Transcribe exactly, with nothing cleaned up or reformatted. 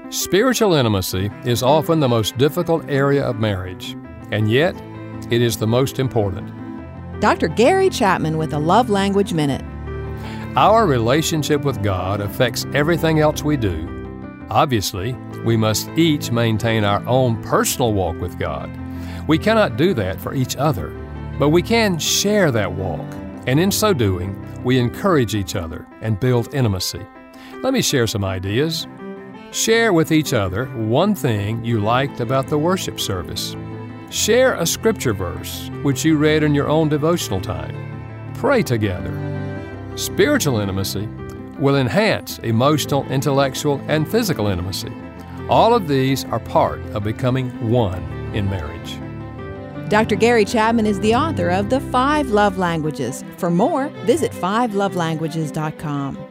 Spiritual intimacy is often the most difficult area of marriage, and yet it is the most important. Doctor Gary Chapman with a Love Language Minute. Our relationship with God affects everything else we do. Obviously, we must each maintain our own personal walk with God. We cannot do that for each other, but we can share that walk, and in so doing, we encourage each other and build intimacy. Let me share some ideas. Share with each other one thing you liked about the worship service. Share a scripture verse which you read in your own devotional time. Pray together. Spiritual intimacy will enhance emotional, intellectual, and physical intimacy. All of these are part of becoming one in marriage. Doctor Gary Chapman is the author of The Five Love Languages. For more, visit five love languages dot com.